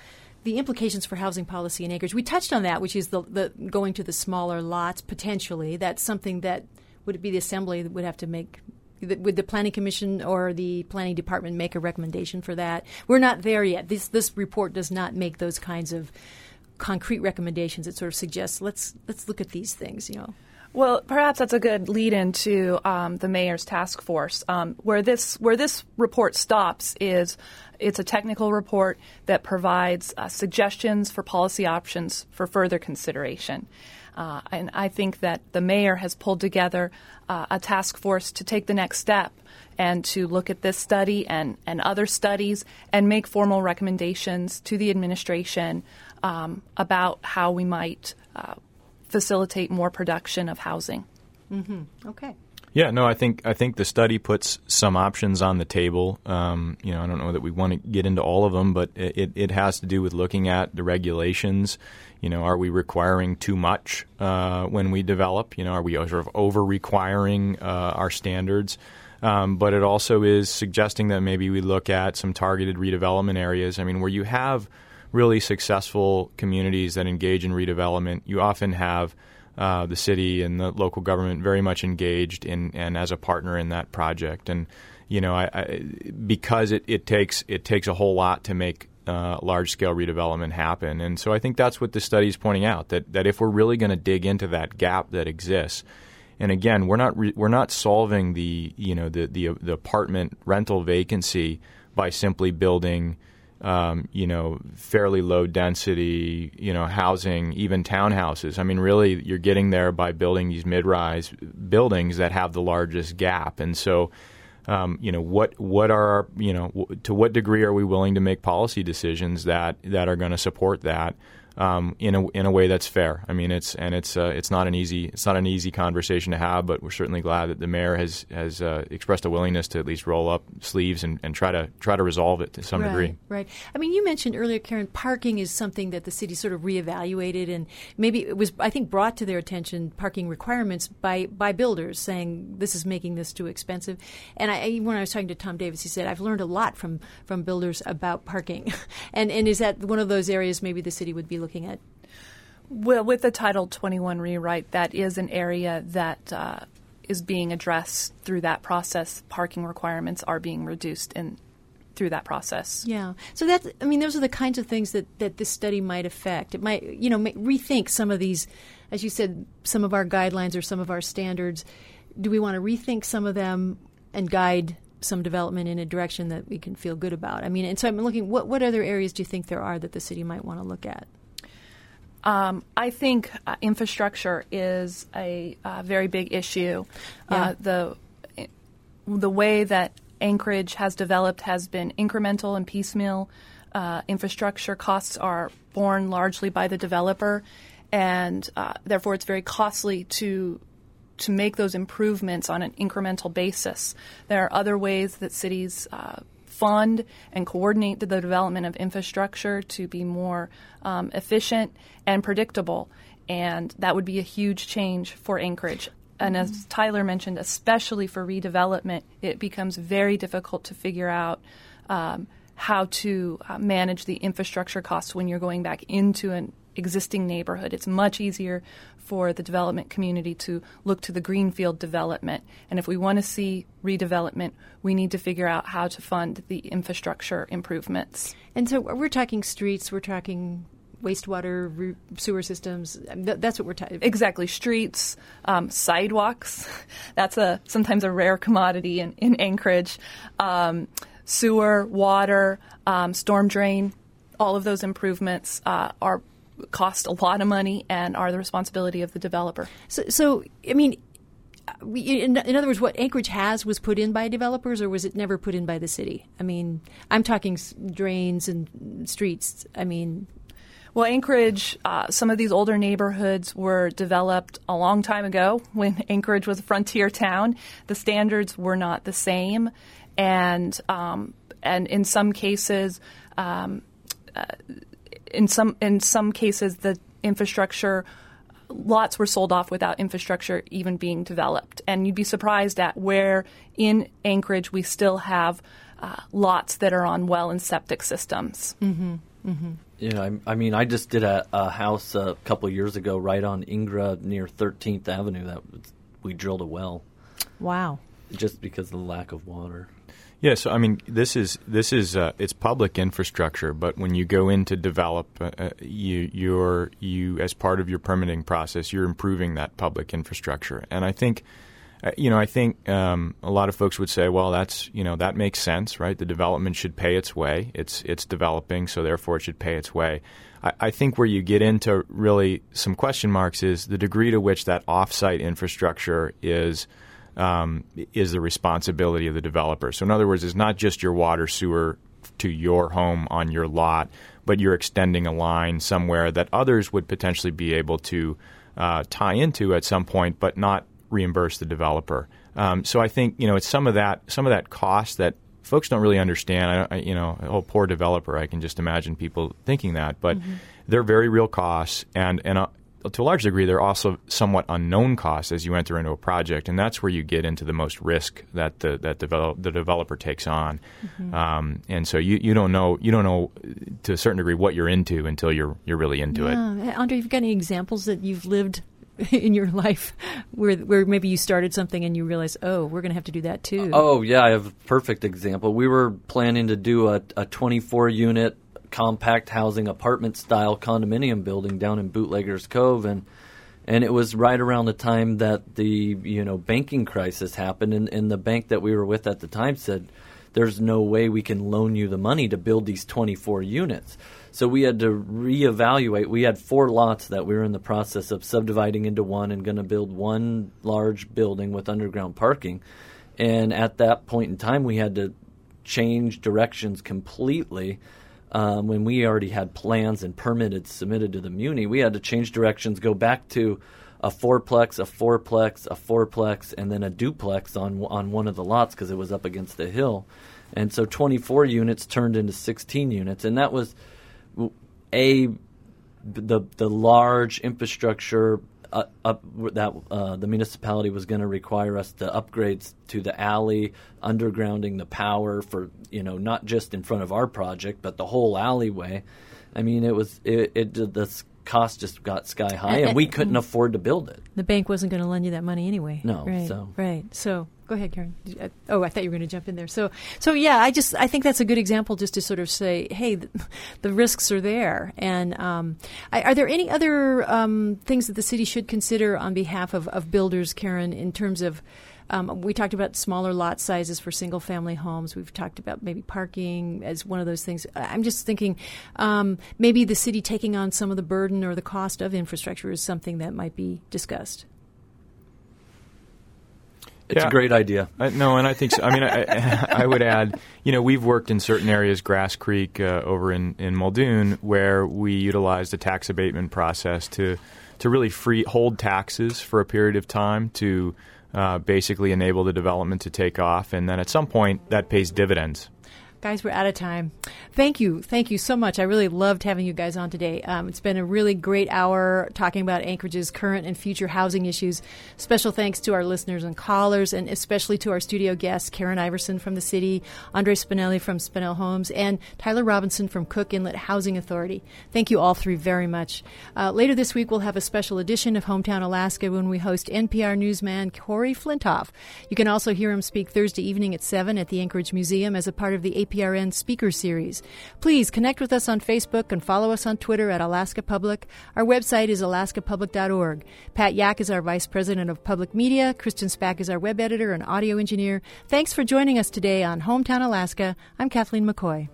the implications for housing policy in Anchorage. We touched on that, which is the going to the smaller lots potentially. That's something that would it be the Assembly that would have to make. Would the Planning Commission or the Planning Department make a recommendation for that? We're not there yet. This report does not make those kinds of concrete recommendations. It sort of suggests let's look at these things. Well, perhaps that's a good lead into the mayor's task force. Where this report stops is it's a technical report that provides suggestions for policy options for further consideration. And I think that the mayor has pulled together a task force to take the next step and to look at this study and other studies and make formal recommendations to the administration about how we might facilitate more production of housing. Mm-hmm. Okay. Yeah, no, I think the study puts some options on the table. I don't know that we want to get into all of them, but it has to do with looking at the regulations. Are we requiring too much when we develop? Are we sort of over-requiring our standards? But it also is suggesting that maybe we look at some targeted redevelopment areas. I mean, where you have really successful communities that engage in redevelopment, you often have the city and the local government very much engaged in and as a partner in that project. And because it takes a whole lot to make large scale redevelopment happen. And so I think that's what the study is pointing out, that if we're really going to dig into that gap that exists, and again, we're not solving the apartment rental vacancy by simply building fairly low density, housing, even townhouses. I mean, really, you're getting there by building these mid-rise buildings that have the largest gap. And so, what are our, to what degree are we willing to make policy decisions that are going to support that in a way that's fair? I mean, it's not an easy conversation to have, but we're certainly glad that the mayor has expressed a willingness to at least roll up sleeves and try to resolve it to some degree. Right. I mean, you mentioned earlier, Karen, parking is something that the city sort of reevaluated, and maybe it was, I think, brought to their attention, parking requirements by builders saying this is making this too expensive. And when I was talking to Tom Davis, he said, I've learned a lot from builders about parking. and is that one of those areas maybe the city would be looking at? Well, with the Title 21 rewrite, that is an area that is being addressed through that process. Parking requirements are being reduced through that process. Yeah. So those are the kinds of things that this study might affect. It might, rethink some of these, as you said, some of our guidelines or some of our standards. Do we want to rethink some of them and guide some development in a direction that we can feel good about? I mean, and so I'm looking, what other areas do you think there are that the city might want to look at? I think infrastructure is a very big issue. Yeah. The way that Anchorage has developed has been incremental and piecemeal. Infrastructure costs are borne largely by the developer, and therefore it's very costly to make those improvements on an incremental basis. There are other ways that cities fund and coordinate the development of infrastructure to be more efficient and predictable, and that would be a huge change for Anchorage. And as Tyler mentioned, especially for redevelopment, it becomes very difficult to figure out how to manage the infrastructure costs when you're going back into an existing neighborhood. It's much easier for the development community to look to the greenfield development. And if we want to see redevelopment, we need to figure out how to fund the infrastructure improvements. And so we're talking streets, we're talking wastewater, sewer systems. That's what we're talking about. Exactly. Streets, sidewalks. That's sometimes a rare commodity in Anchorage. Sewer, water, storm drain. All of those improvements cost a lot of money and are the responsibility of the developer. So I mean, in other words, what Anchorage has was put in by developers, or was it never put in by the city? I mean, I'm talking drains and streets. I mean, well, Anchorage, some of these older neighborhoods were developed a long time ago when Anchorage was a frontier town. The standards were not the same, and in some cases, in some cases, the infrastructure lots were sold off without infrastructure even being developed. And you'd be surprised at where in Anchorage we still have lots that are on well and septic systems. Mm-hmm. Mm-hmm. Yeah, I mean, I just did a house a couple years ago right on Ingra near 13th Avenue. We drilled a well. Wow. Just because of the lack of water. Yeah, so I mean, this is it's public infrastructure, but when you go in to develop, you as part of your permitting process, you're improving that public infrastructure. And I think, a lot of folks would say, well, that makes sense, right? The development should pay its way. It's developing, so therefore it should pay its way. I think where you get into really some question marks is the degree to which that off-site infrastructure is the responsibility of the developer. So in other words, it's not just your water, sewer to your home on your lot, but you're extending a line somewhere that others would potentially be able to tie into at some point, but not reimburse the developer. So I think it's some of that cost that folks don't really understand. Oh, poor developer. I can just imagine people thinking that, but they're very real costs, and to a large degree, they're also somewhat unknown costs as you enter into a project, and that's where you get into the most risk that the developer takes on. And so you don't know to a certain degree what you're into until you're really into it. Andre, you've got any examples that you've lived in your life where maybe you started something and you realize, oh, we're going to have to do that too? Oh, yeah, I have a perfect example. We were planning to do a 24-unit compact housing apartment-style condominium building down in Bootleggers Cove, and it was right around the time that the banking crisis happened, and the bank that we were with at the time said, there's no way we can loan you the money to build these 24 units. So we had to reevaluate. We had 4 lots that we were in the process of subdividing into one and going to build one large building with underground parking. And at that point in time, we had to change directions completely. When we already had plans and submitted to the Muni, we had to change directions, go back to a fourplex, a fourplex, and then a duplex on one of the lots because it was up against the hill. And so 24 units turned into 16 units, and that was the large infrastructure that the municipality was going to require us to upgrade to the alley, undergrounding the power for not just in front of our project but the whole alleyway. I mean, the cost just got sky high, and we couldn't afford to build it. The bank wasn't going to lend you that money anyway. No, right. So go ahead, Karen. Oh, I thought you were going to jump in there. So yeah, I think that's a good example just to sort of say, hey, the risks are there. And are there any other things that the city should consider on behalf of builders, Karen, in terms of we talked about smaller lot sizes for single-family homes. We've talked about maybe parking as one of those things. I'm just thinking maybe the city taking on some of the burden or the cost of infrastructure is something that might be discussed. It's a great idea. No, and I think so. I mean, I would add, we've worked in certain areas, Grass Creek over in Muldoon, where we utilized a tax abatement process to really hold taxes for a period of time to basically enable the development to take off. And then at some point, that pays dividends. Guys, we're out of time. Thank you so much. I really loved having you guys on today. It's been a really great hour talking about Anchorage's current and future housing issues. Special thanks to our listeners and callers, and especially to our studio guests, Karen Iverson from the city, Andre Spinelli from Spinell Homes, and Tyler Robinson from Cook Inlet Housing Authority. Thank you all three very much. Later this week, we'll have a special edition of Hometown Alaska when we host NPR newsman Corey Flintoff. You can also hear him speak Thursday evening at 7 at the Anchorage Museum as a part of the APRN Speaker Series. Please connect with us on Facebook and follow us on Twitter at Alaska Public. Our website is alaskapublic.org. Pat Yak is our Vice President of Public Media. Kristen Spack is our web editor and audio engineer. Thanks for joining us today on Hometown Alaska. I'm Kathleen McCoy.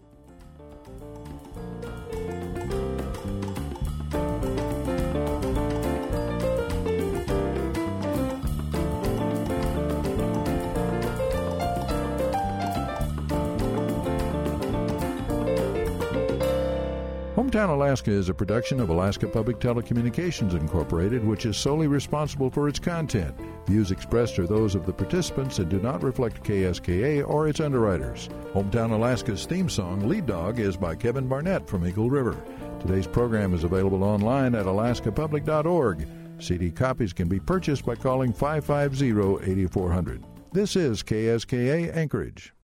Hometown Alaska is a production of Alaska Public Telecommunications Incorporated, which is solely responsible for its content. Views expressed are those of the participants and do not reflect KSKA or its underwriters. Hometown Alaska's theme song, Lead Dog, is by Kevin Barnett from Eagle River. Today's program is available online at alaskapublic.org. CD copies can be purchased by calling 550-8400. This is KSKA Anchorage.